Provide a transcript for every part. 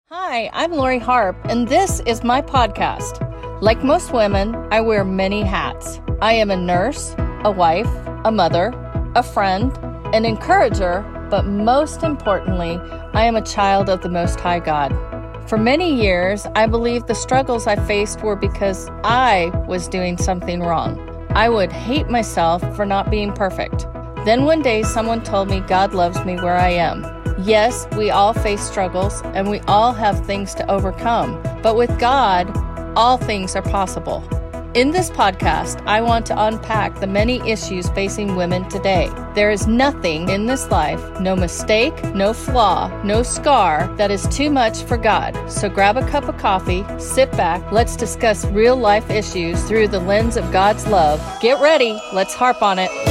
Hi, I'm Lori Harp, and this is my podcast. Like most women, I wear many hats. I am a nurse, a wife, a mother, a friend, an encourager, but most importantly, I am a child of the Most High God. For many years, I believed the struggles I faced were because I was doing something wrong. I would hate myself for not being perfect. Then one day, someone told me God loves me where I am. Yes, we all face struggles and we all have things to overcome, but with God, all things are possible. In this podcast, I want to unpack the many issues facing women today. There is nothing in this life, no mistake, no flaw, no scar, that is too much for God. So grab a cup of coffee, sit back, let's discuss real life issues through the lens of God's love. Get ready, let's harp on it.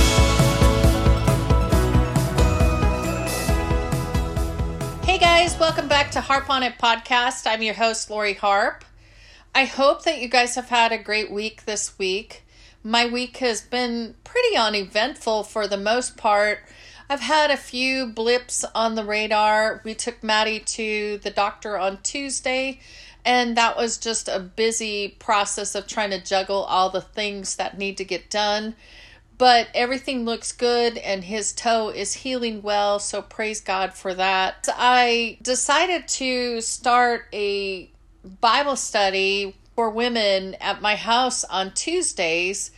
Hey guys, welcome back to Harp on It podcast. I'm your host, Lori Harp. I hope that you guys have had a great week this week. My week has been pretty uneventful for the most part. I've had a few blips on the radar. We took Maddie to the doctor on Tuesday, and that was just a busy process of trying to juggle all the things that need to get done. But everything looks good and his toe is healing well, so praise God for that. I decided to start a Bible study for women at my house on Tuesdays.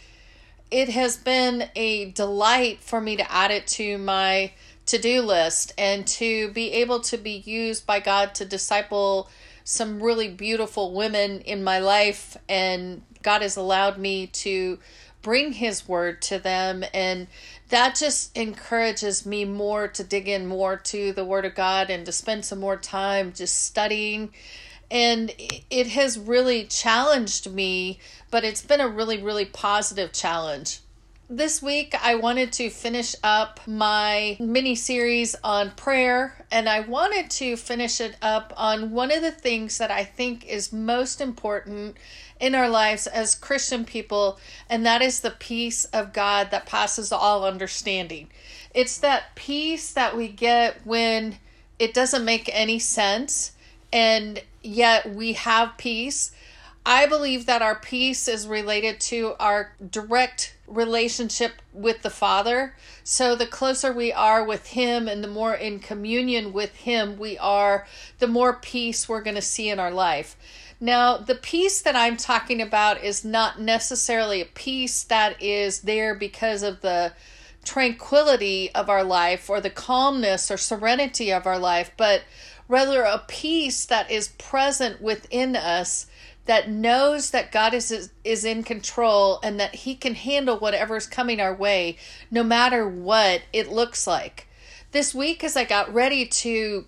It has been a delight for me to add it to my to-do list and to be able to be used by God to disciple some really beautiful women in my life. And God has allowed me to bring his word to them, and that just encourages me more to dig in more to the word of God and to spend some more time just studying. And it has really challenged me, but it's been a really, really positive challenge. This week, I wanted to finish up my mini-series on prayer, and I wanted to finish it up on one of the things that I think is most important in our lives as Christian people, and that is the peace of God that passes all understanding. It's that peace that we get when it doesn't make any sense, and yet we have peace. I believe that our peace is related to our direct relationship with the Father. So the closer we are with him and the more in communion with him we are, the more peace we're going to see in our life. Now, the peace that I'm talking about is not necessarily a peace that is there because of the tranquility of our life or the calmness or serenity of our life, but rather a peace that is present within us, that knows that God is in control and that he can handle whatever is coming our way, no matter what it looks like. This week, as I got ready to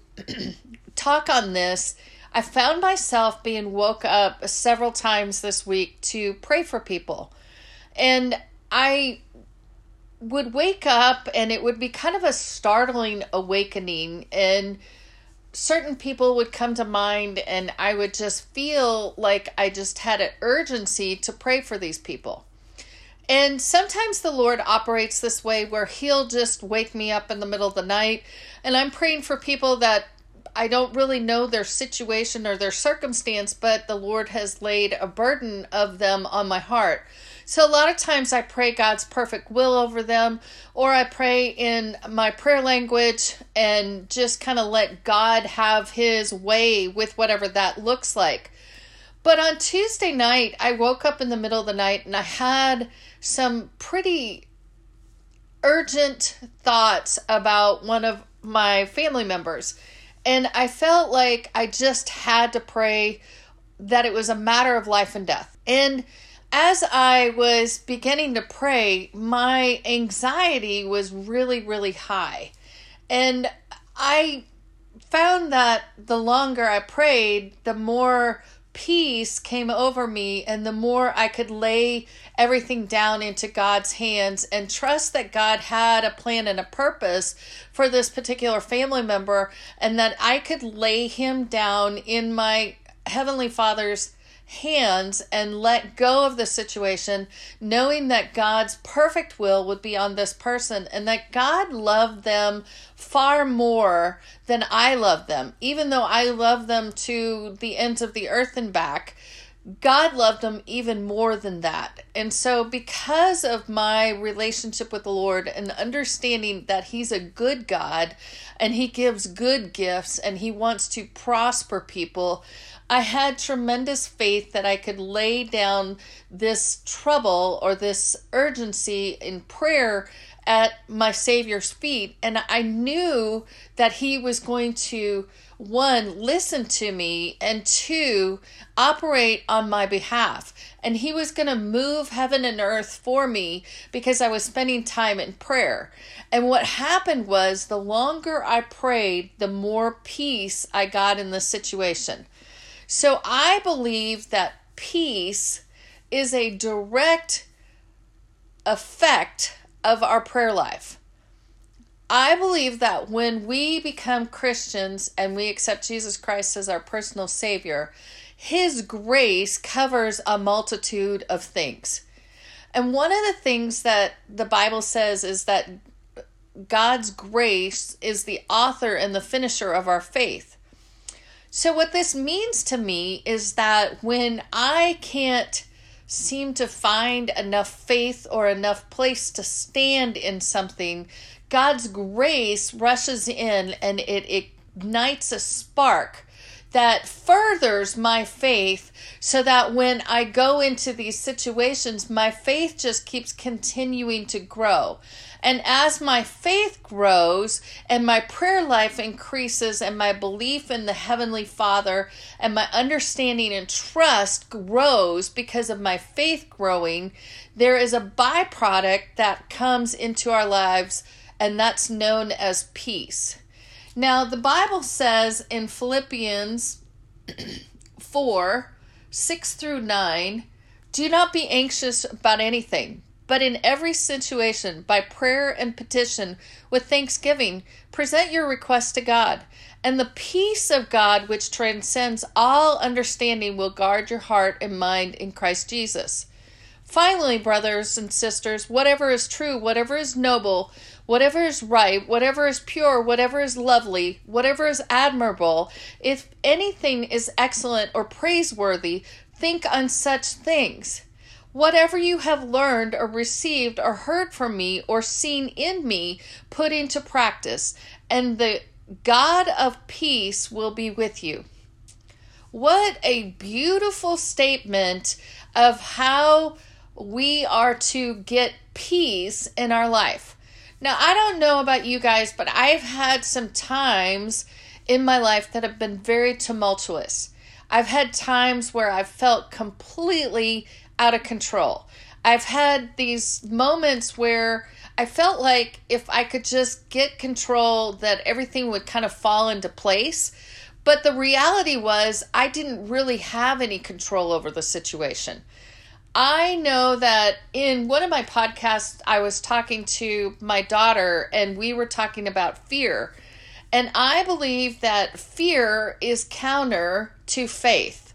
talk on this, I found myself being woke up several times this week to pray for people. And I would wake up and it would be kind of a startling awakening, and certain people would come to mind and I would just feel like I just had an urgency to pray for these people. And sometimes the Lord operates this way where he'll just wake me up in the middle of the night and I'm praying for people that I don't really know their situation or their circumstance, but the Lord has laid a burden of them on my heart. So a lot of times I pray God's perfect will over them, or I pray in my prayer language and just kind of let God have his way with whatever that looks like. But on Tuesday night, I woke up in the middle of the night and I had some pretty urgent thoughts about one of my family members. And I felt like I just had to pray that it was a matter of life and death. And as I was beginning to pray, my anxiety was really, really high. And I found that the longer I prayed, the more peace came over me and the more I could lay everything down into God's hands and trust that God had a plan and a purpose for this particular family member, and that I could lay him down in my Heavenly Father's hands and let go of the situation, knowing that God's perfect will would be on this person and that God loved them far more than I love them. Even though I love them to the ends of the earth and back, God loved them even more than that. And so because of my relationship with the Lord and understanding that He's a good God and He gives good gifts and He wants to prosper people, I had tremendous faith that I could lay down this trouble or this urgency in prayer at my Savior's feet. And I knew that He was going to, one, listen to me, and two, operate on my behalf. And He was going to move heaven and earth for me because I was spending time in prayer. And what happened was the longer I prayed, the more peace I got in the situation. So I believe that peace is a direct effect of our prayer life. I believe that when we become Christians and we accept Jesus Christ as our personal Savior, His grace covers a multitude of things. And one of the things that the Bible says is that God's grace is the author and the finisher of our faith. So what this means to me is that when I can't seem to find enough faith or enough place to stand in something, God's grace rushes in and it ignites a spark that furthers my faith so that when I go into these situations, my faith just keeps continuing to grow. And as my faith grows and my prayer life increases and my belief in the Heavenly Father and my understanding and trust grows because of my faith growing, there is a byproduct that comes into our lives, and that's known as peace. Now, the Bible says in Philippians 4:6-9, do not be anxious about anything, but in every situation, by prayer and petition, with thanksgiving, present your requests to God. And the peace of God, which transcends all understanding, will guard your heart and mind in Christ Jesus. Finally, brothers and sisters, whatever is true, whatever is noble, whatever is right, whatever is pure, whatever is lovely, whatever is admirable, if anything is excellent or praiseworthy, think on such things. Whatever you have learned or received or heard from me or seen in me, put into practice, and the God of peace will be with you. What a beautiful statement of how we are to get peace in our life. Now, I don't know about you guys, but I've had some times in my life that have been very tumultuous. I've had times where I've felt completely out of control. I've had these moments where I felt like if I could just get control, that everything would kind of fall into place. But the reality was I didn't really have any control over the situation. I know that in one of my podcasts, I was talking to my daughter and we were talking about fear. And I believe that fear is counter to faith.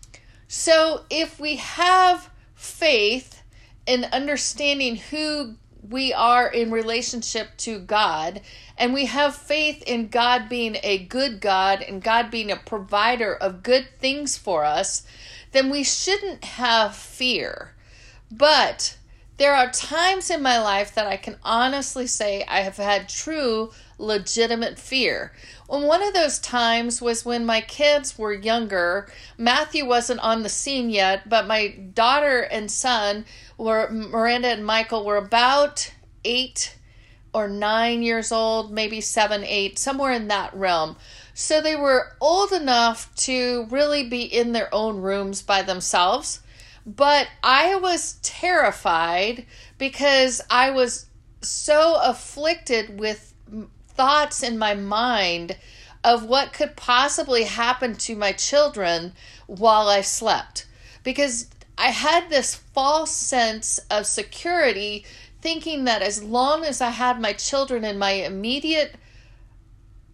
So if we have faith in understanding who we are in relationship to God, and we have faith in God being a good God and God being a provider of good things for us, then we shouldn't have fear. But there are times in my life that I can honestly say I have had true, legitimate fear. And one of those times was when my kids were younger. Matthew wasn't on the scene yet, but my daughter and son, Miranda and Michael, were about 8 or 9 years old, maybe 7, 8, somewhere in that realm. So they were old enough to really be in their own rooms by themselves. But I was terrified because I was so afflicted with thoughts in my mind of what could possibly happen to my children while I slept. Because I had this false sense of security, thinking that as long as I had my children in my immediate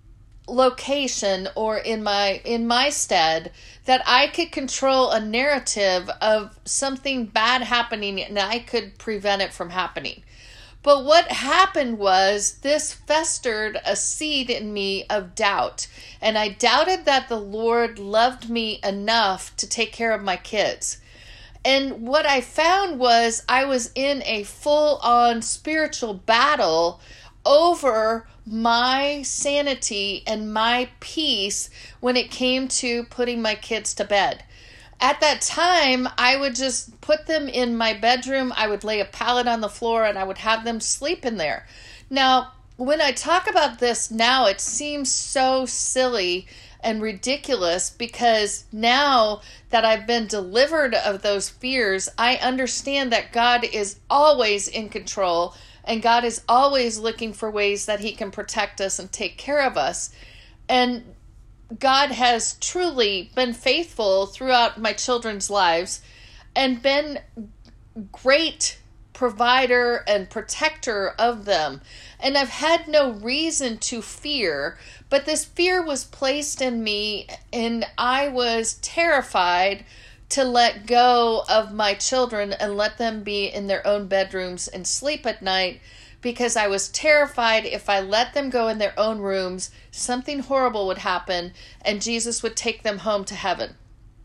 location or in my stead, that I could control a narrative of something bad happening and I could prevent it from happening. But what happened was this festered a seed in me of doubt. And I doubted that the Lord loved me enough to take care of my kids. And what I found was I was in a full-on spiritual battle over my sanity and my peace when it came to putting my kids to bed. At that time, I would just put them in my bedroom. I would lay a pallet on the floor and I would have them sleep in there. Now, when I talk about this now, it seems so silly and ridiculous because now that I've been delivered of those fears, I understand that God is always in control and God is always looking for ways that He can protect us and take care of us. And God has truly been faithful throughout my children's lives and been great provider and protector of them. And I've had no reason to fear, but this fear was placed in me and I was terrified to let go of my children and let them be in their own bedrooms and sleep at night, because I was terrified if I let them go in their own rooms, something horrible would happen and Jesus would take them home to heaven.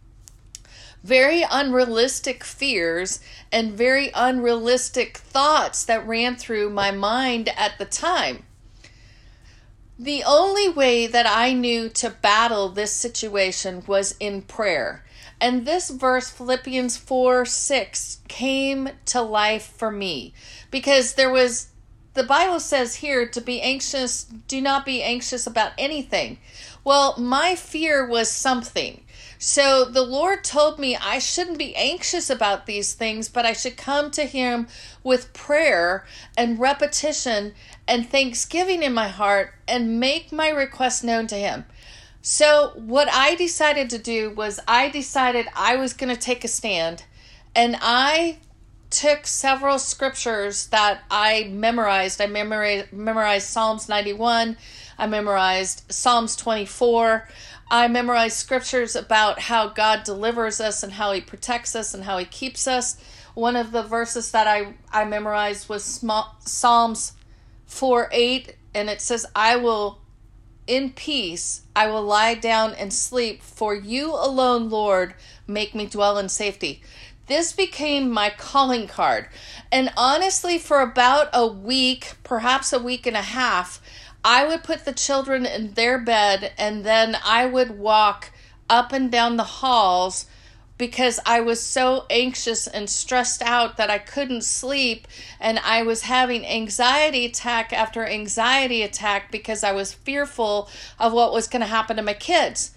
Very unrealistic fears and very unrealistic thoughts that ran through my mind at the time. The only way that I knew to battle this situation was in prayer. And this verse, Philippians 4:6, came to life for me because the Bible says here to be anxious, do not be anxious about anything. Well, my fear was something. So the Lord told me I shouldn't be anxious about these things, but I should come to Him with prayer and repetition and thanksgiving in my heart and make my request known to Him. So what I decided to do was I decided I was going to take a stand, and I took several scriptures that I memorized. I memorized Psalms 91. I memorized Psalms 24. I memorized scriptures about how God delivers us and how He protects us and how He keeps us. One of the verses that I memorized was Psalms 4:8, and it says, in peace, I will lie down and sleep, for you alone, Lord, make me dwell in safety. This became my calling card. And honestly, for about a week, perhaps a week and a half, I would put the children in their bed and then I would walk up and down the halls because I was so anxious and stressed out that I couldn't sleep, and I was having anxiety attack after anxiety attack because I was fearful of what was going to happen to my kids.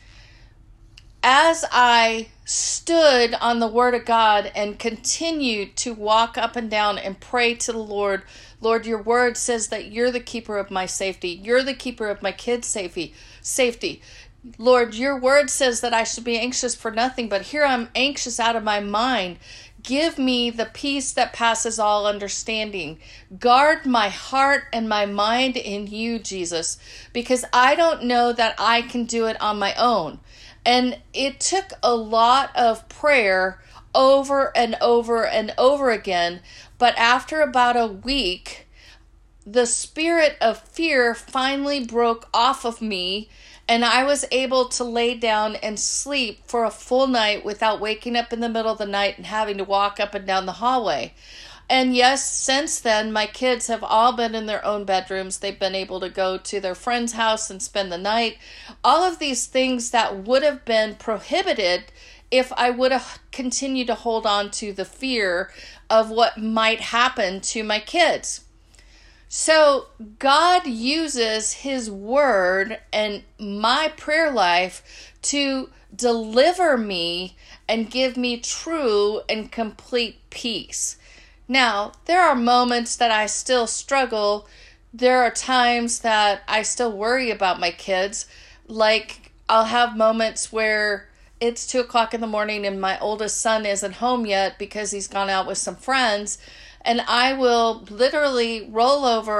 As I stood on the Word of God and continued to walk up and down and pray to the Lord, Lord, your word says that you're the keeper of my safety. You're the keeper of my kids' safety. Lord, your word says that I should be anxious for nothing, but here I'm anxious out of my mind. Give me the peace that passes all understanding. Guard my heart and my mind in you, Jesus, because I don't know that I can do it on my own. And it took a lot of prayer over and over and over again. But after about a week, the spirit of fear finally broke off of me, and I was able to lay down and sleep for a full night without waking up in the middle of the night and having to walk up and down the hallway. And yes, since then, my kids have all been in their own bedrooms. They've been able to go to their friend's house and spend the night. All of these things that would have been prohibited if I would have continued to hold on to the fear of what might happen to my kids. So God uses His word and my prayer life to deliver me and give me true and complete peace. Now, there are moments that I still struggle. There are times that I still worry about my kids. Like, I'll have moments where it's 2:00 in the morning and my oldest son isn't home yet because he's gone out with some friends. And I will literally roll over,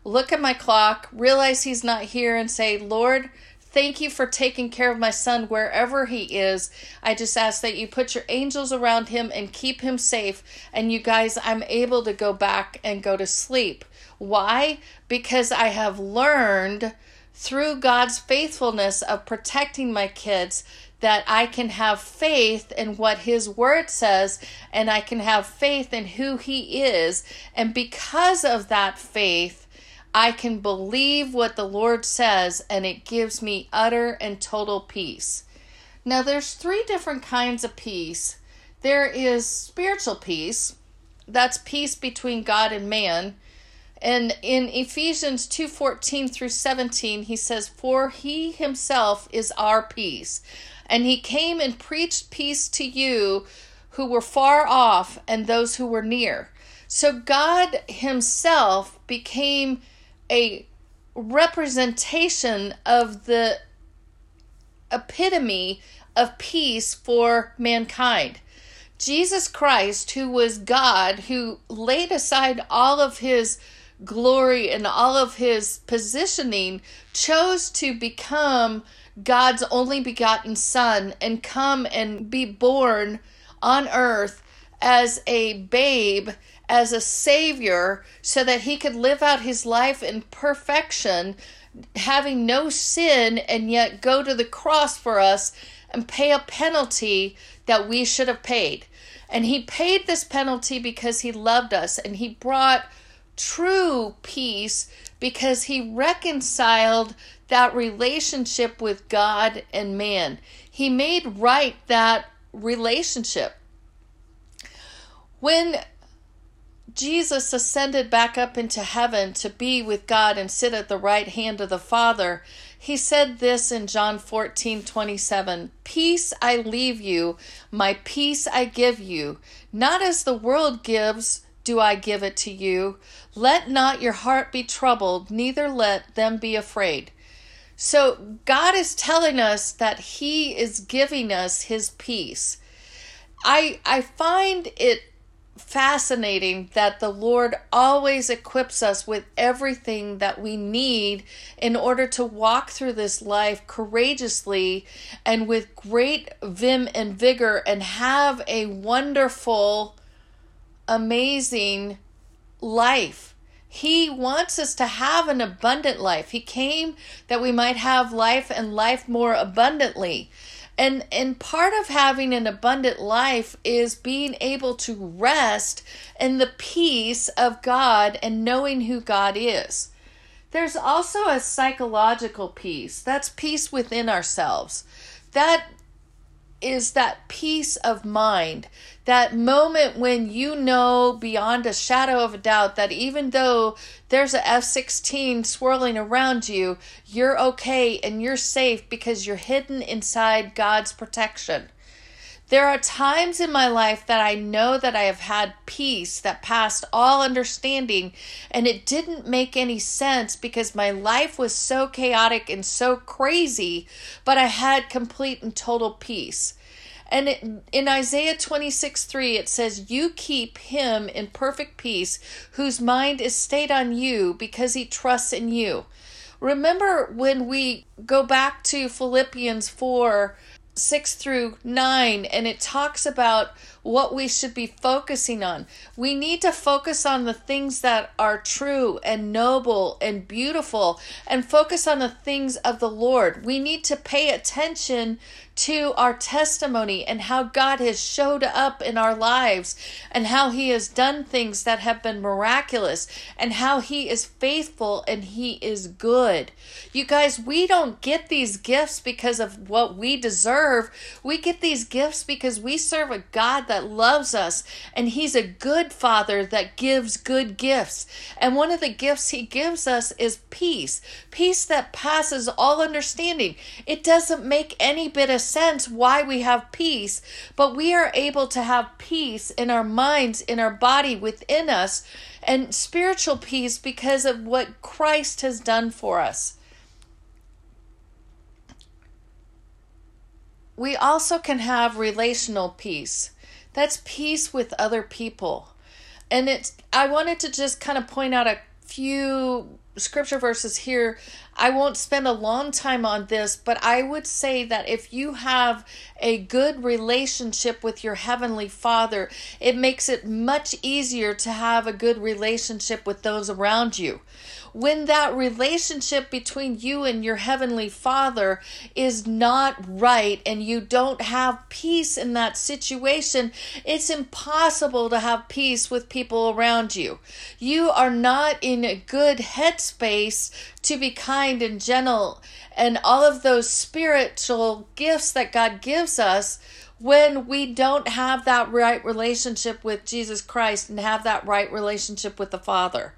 look at my clock, realize he's not here, and say, Lord, thank you for taking care of my son wherever he is. I just ask that you put your angels around him and keep him safe. And you guys, I'm able to go back and go to sleep. Why? Because I have learned through God's faithfulness of protecting my kids that I can have faith in what his word says, and I can have faith in who he is. And because of that faith, I can believe what the Lord says, and it gives me utter and total peace. Now, there's 3 different kinds of peace. There is spiritual peace. That's peace between God and man. And in Ephesians 2:14 through 17, he says, for he himself is our peace. And he came and preached peace to you who were far off and those who were near. So God himself became a representation of the epitome of peace for mankind. Jesus Christ, who was God, who laid aside all of his glory and all of his positioning, chose to become God's only begotten Son and come and be born on earth as a babe, as a savior, so that he could live out his life in perfection, having no sin, and yet go to the cross for us and pay a penalty that we should have paid. And he paid this penalty because he loved us, and he brought true peace because he reconciled that relationship with God and man. He made right that relationship. When Jesus ascended back up into heaven to be with God and sit at the right hand of the Father, he said this in John 14:27, peace I leave you, my peace I give you. Not as the world gives, do I give it to you. Let not your heart be troubled, neither let them be afraid. So God is telling us that he is giving us his peace. I find it fascinating that the Lord always equips us with everything that we need in order to walk through this life courageously and with great vim and vigor and have a wonderful, amazing life. He wants us to have an abundant life. He came that we might have life and life more abundantly. And part of having an abundant life is being able to rest in the peace of God and knowing who God is. There's also a psychological peace. That's peace within ourselves. That is that peace of mind. That moment when you know beyond a shadow of a doubt that even though there's a F-16 swirling around you, you're okay and you're safe because you're hidden inside God's protection. There are times in my life that I know that I have had peace that passed all understanding, and it didn't make any sense because my life was so chaotic and so crazy, but I had complete and total peace. And in Isaiah 26:3, it says, you keep him in perfect peace, whose mind is stayed on you because he trusts in you. Remember when we go back to Philippians 4:6-9, and it talks about what we should be focusing on. We need to focus on the things that are true and noble and beautiful and focus on the things of the Lord. We need to pay attention to our testimony and how God has showed up in our lives and how he has done things that have been miraculous and how he is faithful and he is good. You guys, we don't get these gifts because of what we deserve. We get these gifts because we serve a God that loves us, and he's a good father that gives good gifts. And one of the gifts he gives us is peace. Peace that passes all understanding. It doesn't make any bit of sense why we have peace, but we are able to have peace in our minds, in our body, within us, and spiritual peace because of what Christ has done for us. We also can have relational peace. That's peace with other people. And I wanted to just kind of point out a few scripture verses here. I won't spend a long time on this, but I would say that if you have a good relationship with your Heavenly Father, it makes it much easier to have a good relationship with those around you. When that relationship between you and your Heavenly Father is not right and you don't have peace in that situation, it's impossible to have peace with people around you. You are not in a good headspace to be kind and gentle and all of those spiritual gifts that God gives us when we don't have that right relationship with Jesus Christ and have that right relationship with the Father.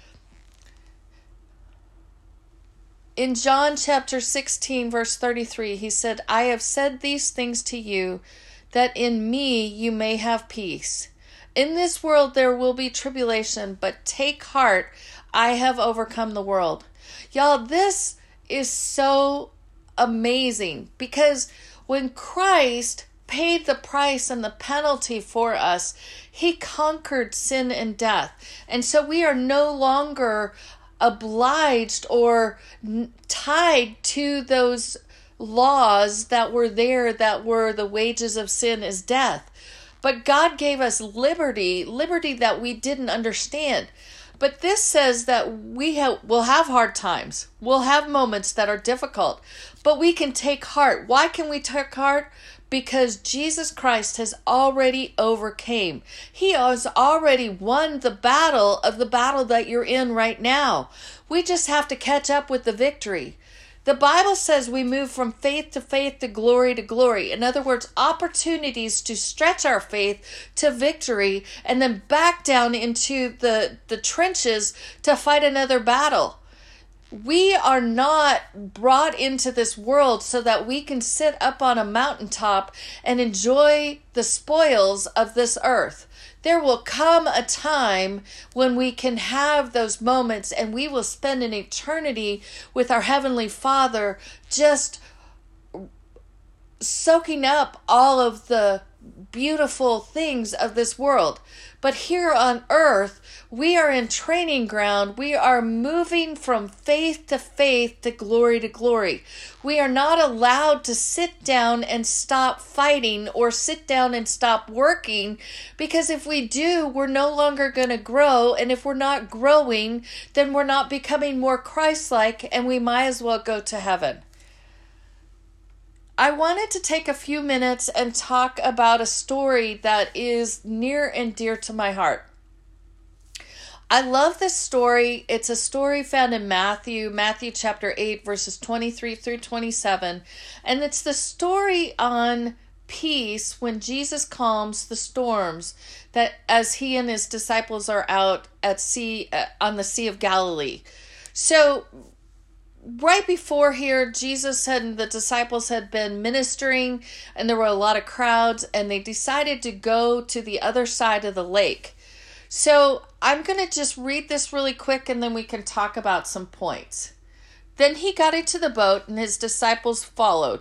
In John chapter 16, verse 33, he said, I have said these things to you, that in me you may have peace. In this world there will be tribulation, but take heart, I have overcome the world. Y'all, this is so amazing, because when Christ paid the price and the penalty for us, he conquered sin and death. And so we are no longer obliged or tied to those laws that were there, that were the wages of sin is death. But God gave us liberty that we didn't understand. But this says that we'll have hard times. We'll have moments that are difficult, but we can take heart. Why can we take heart? Because Jesus Christ has already overcame. He has already won the battle that you're in right now. We just have to catch up with the victory. The Bible says we move from faith to faith to glory to glory. In other words, opportunities to stretch our faith to victory and then back down into the trenches to fight another battle. We are not brought into this world so that we can sit up on a mountaintop and enjoy the spoils of this earth. There will come a time when we can have those moments and we will spend an eternity with our Heavenly Father, just soaking up all of the beautiful things of this world. But here on earth, we are in training ground. We are moving from faith to glory to glory. We are not allowed to sit down and stop fighting or sit down and stop working, because if we do, we're no longer going to grow. And if we're not growing, then we're not becoming more Christ-like, and we might as well go to heaven. I wanted to take a few minutes and talk about a story that is near and dear to my heart. I love this story. It's a story found in Matthew chapter 8, verses 23 through 27. And it's the story on peace when Jesus calms the storms that as he and his disciples are out at sea, on the Sea of Galilee. So right before here, Jesus and the disciples had been ministering, and there were a lot of crowds, and they decided to go to the other side of the lake. So I'm going to just read this really quick, and then we can talk about some points. Then he got into the boat, and his disciples followed.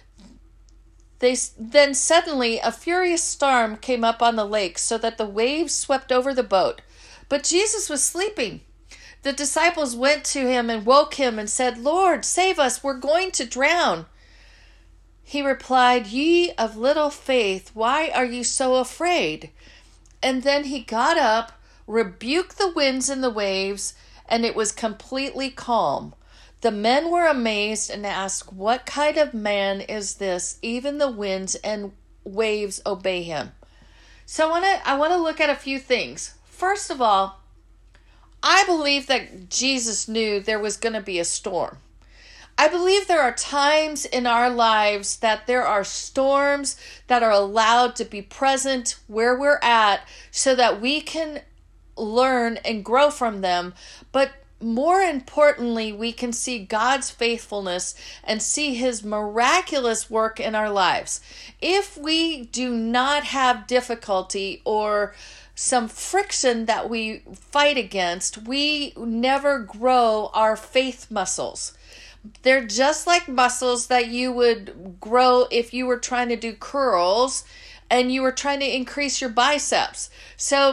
Then suddenly a furious storm came up on the lake, so that the waves swept over the boat. But Jesus was sleeping. The disciples went to him and woke him and said, Lord, save us, we're going to drown. He replied, Ye of little faith, why are you so afraid? And then he got up, rebuked the winds and the waves, and it was completely calm. The men were amazed and asked, What kind of man is this? Even the winds and waves obey him. So I want to look at a few things. First of all, I believe that Jesus knew there was going to be a storm. I believe there are times in our lives that there are storms that are allowed to be present where we're at so that we can learn and grow from them. But more importantly, we can see God's faithfulness and see his miraculous work in our lives. If we do not have difficulty or some friction that we fight against, we never grow our faith muscles. They're just like muscles that you would grow if you were trying to do curls and you were trying to increase your biceps. So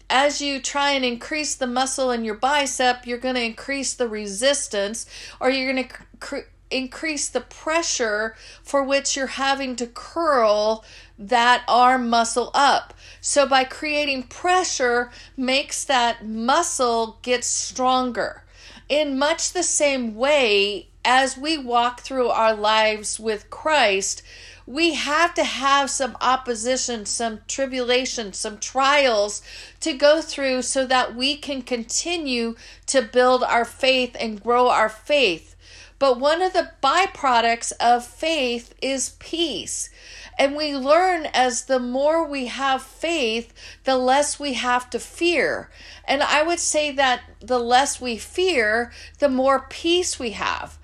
as you try and increase the muscle in your bicep, you're going to increase the resistance, or you're going to increase the pressure for which you're having to curl that arm muscle up. So by creating pressure makes that muscle get stronger. In much the same way, as we walk through our lives with Christ, we have to have some opposition, some tribulation, some trials to go through so that we can continue to build our faith and grow our faith. But one of the byproducts of faith is peace. And we learn as the more we have faith, the less we have to fear. And I would say that the less we fear, the more peace we have.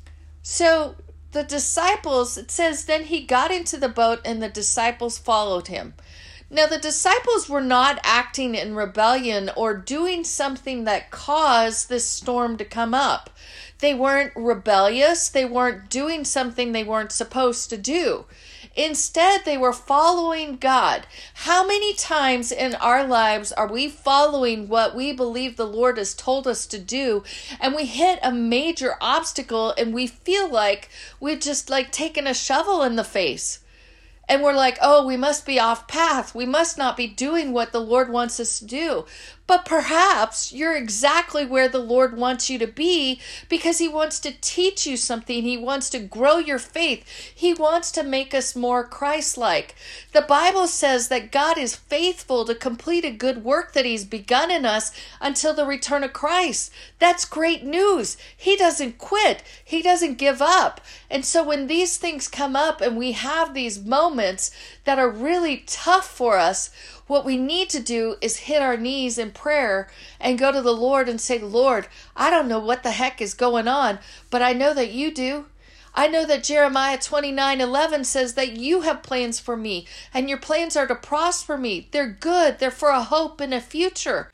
So the disciples, it says, then he got into the boat and the disciples followed him. Now, the disciples were not acting in rebellion or doing something that caused this storm to come up. They weren't rebellious. They weren't doing something they weren't supposed to do. Instead, they were following God. How many times in our lives are we following what we believe the Lord has told us to do, and we hit a major obstacle and we feel like we've just like taken a shovel in the face? And we're like, oh, we must be off path. We must not be doing what the Lord wants us to do. But perhaps you're exactly where the Lord wants you to be, because he wants to teach you something. He wants to grow your faith. He wants to make us more Christ-like. The Bible says that God is faithful to complete a good work that he's begun in us until the return of Christ. That's great news. He doesn't quit. He doesn't give up. And so when these things come up and we have these moments that are really tough for us, what we need to do is hit our knees in prayer and go to the Lord and say, Lord, I don't know what the heck is going on, but I know that you do. I know that Jeremiah 29:11 says that you have plans for me, and your plans are to prosper me. They're good. They're for a hope and a future.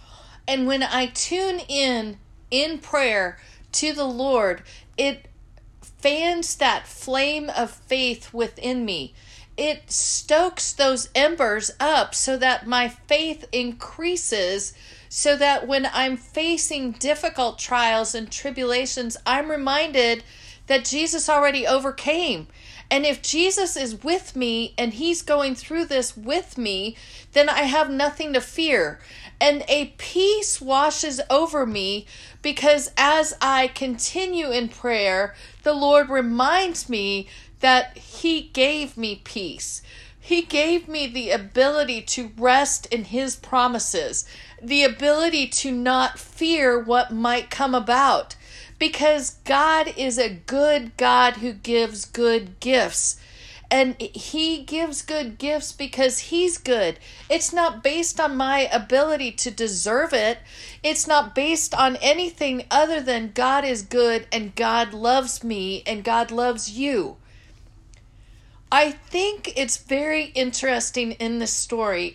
And when I tune in prayer to the Lord, it fans that flame of faith within me. It stokes those embers up so that my faith increases, so that when I'm facing difficult trials and tribulations, I'm reminded that Jesus already overcame. And if Jesus is with me and he's going through this with me, then I have nothing to fear. And a peace washes over me, because as I continue in prayer, the Lord reminds me that he gave me peace. He gave me the ability to rest in his promises, the ability to not fear what might come about, because God is a good God who gives good gifts. And he gives good gifts because he's good. It's not based on my ability to deserve it. It's not based on anything other than God is good and God loves me and God loves you. I think it's very interesting in this story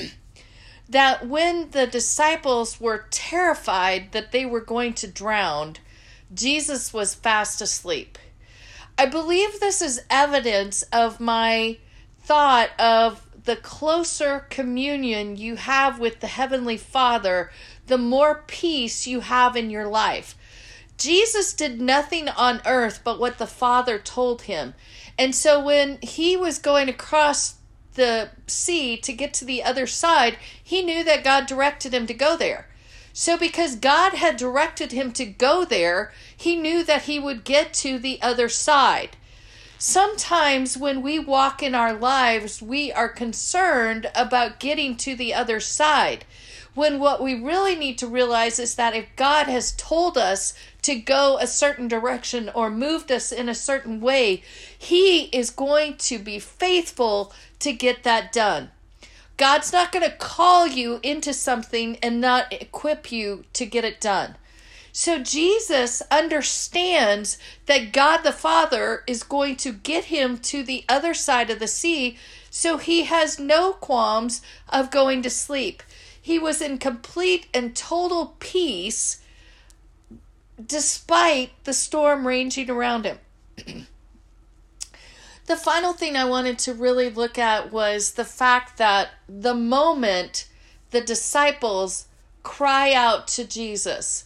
that when the disciples were terrified that they were going to drown, Jesus was fast asleep. I believe this is evidence of my thought of the closer communion you have with the Heavenly Father, the more peace you have in your life. Jesus did nothing on earth but what the Father told him. And so when he was going across the sea to get to the other side, he knew that God directed him to go there. So because God had directed him to go there, he knew that he would get to the other side. Sometimes when we walk in our lives, we are concerned about getting to the other side, when what we really need to realize is that if God has told us to go a certain direction or moved us in a certain way, he is going to be faithful to get that done. God's not going to call you into something and not equip you to get it done. So Jesus understands that God the Father is going to get him to the other side of the sea, so he has no qualms of going to sleep. He was in complete and total peace despite the storm raging around him. The final thing I wanted to really look at was the fact that the moment the disciples cry out to Jesus.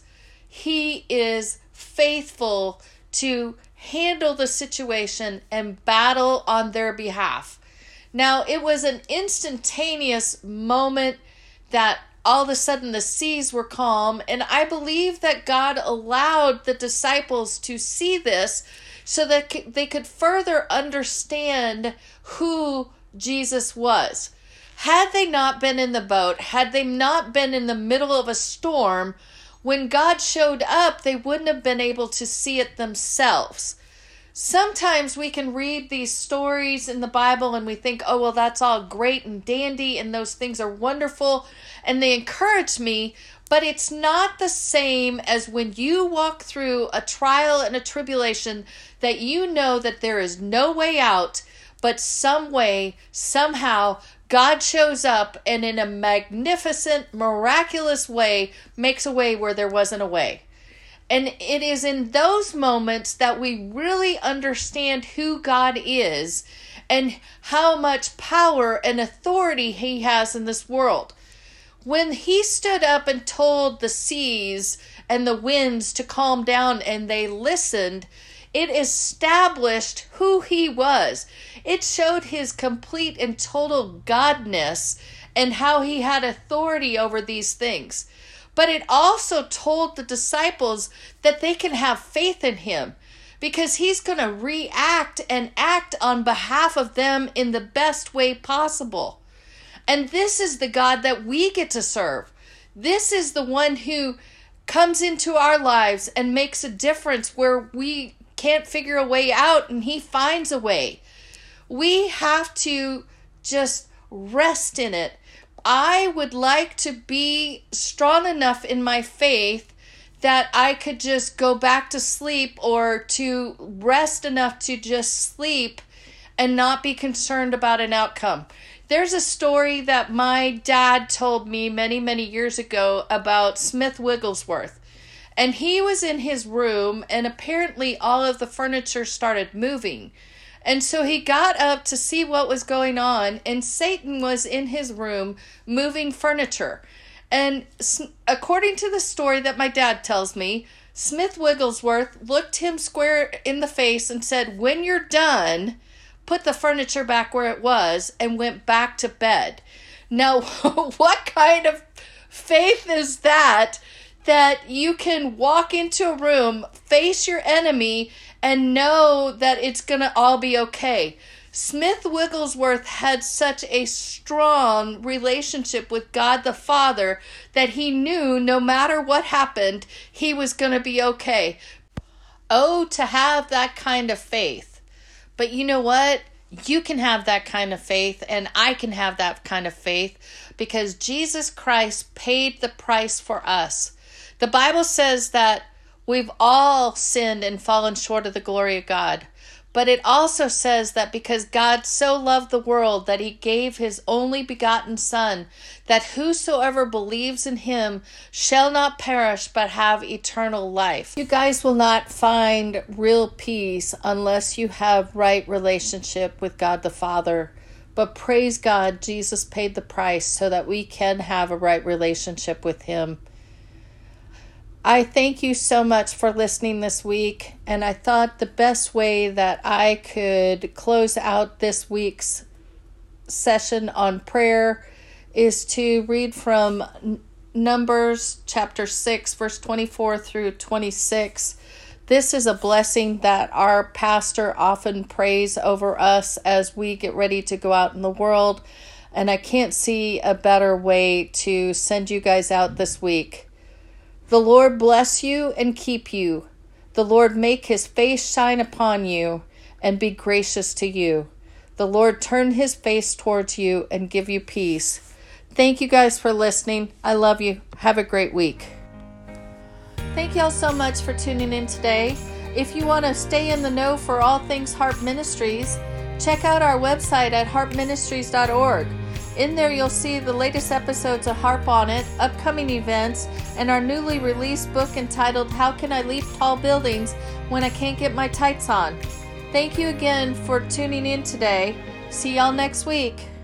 He is faithful to handle the situation and battle on their behalf. Now, it was an instantaneous moment that all of a sudden the seas were calm, and I believe that God allowed the disciples to see this so that they could further understand who Jesus was. Had they not been in the boat, had they not been in the middle of a storm, when God showed up, they wouldn't have been able to see it themselves. Sometimes we can read these stories in the Bible and we think, oh, well, that's all great and dandy and those things are wonderful and they encourage me, but it's not the same as when you walk through a trial and a tribulation that you know that there is no way out, but some way, somehow, God shows up and in a magnificent, miraculous way makes a way where there wasn't a way. And it is in those moments that we really understand who God is and how much power and authority he has in this world. When he stood up and told the seas and the winds to calm down and they listened, it established who he was. It showed his complete and total godness and how he had authority over these things. But it also told the disciples that they can have faith in him because he's going to react and act on behalf of them in the best way possible. And this is the God that we get to serve. This is the one who comes into our lives and makes a difference where we can't figure a way out and he finds a way. We have to just rest in it. I would like to be strong enough in my faith that I could just go back to sleep or to rest enough to just sleep and not be concerned about an outcome. There's a story that my dad told me many, many years ago about Smith Wigglesworth. And he was in his room and apparently all of the furniture started moving. And so he got up to see what was going on, and Satan was in his room moving furniture. And according to the story that my dad tells me, Smith Wigglesworth looked him square in the face and said, "When you're done, put the furniture back where it was," and went back to bed. Now, what kind of faith is that you can walk into a room, face your enemy, and know that it's going to all be okay? Smith Wigglesworth had such a strong relationship with God the Father that he knew no matter what happened, he was going to be okay. Oh, to have that kind of faith. But you know what? You can have that kind of faith, and I can have that kind of faith because Jesus Christ paid the price for us. The Bible says that we've all sinned and fallen short of the glory of God. But it also says that because God so loved the world that he gave his only begotten Son, that whosoever believes in him shall not perish but have eternal life. You guys will not find real peace unless you have right relationship with God the Father. But praise God, Jesus paid the price so that we can have a right relationship with him. I thank you so much for listening this week, and I thought the best way that I could close out this week's session on prayer is to read from Numbers chapter 6, verse 24 through 26. This is a blessing that our pastor often prays over us as we get ready to go out in the world, and I can't see a better way to send you guys out this week. The Lord bless you and keep you. The Lord make his face shine upon you and be gracious to you. The Lord turn his face towards you and give you peace. Thank you guys for listening. I love you. Have a great week. Thank y'all so much for tuning in today. If you want to stay in the know for all things Harp Ministries, check out our website at harpministries.org. In there, you'll see the latest episodes of Harp on It, upcoming events, and our newly released book entitled How Can I Leap Tall Buildings When I Can't Get My Tights On? Thank you again for tuning in today. See y'all next week.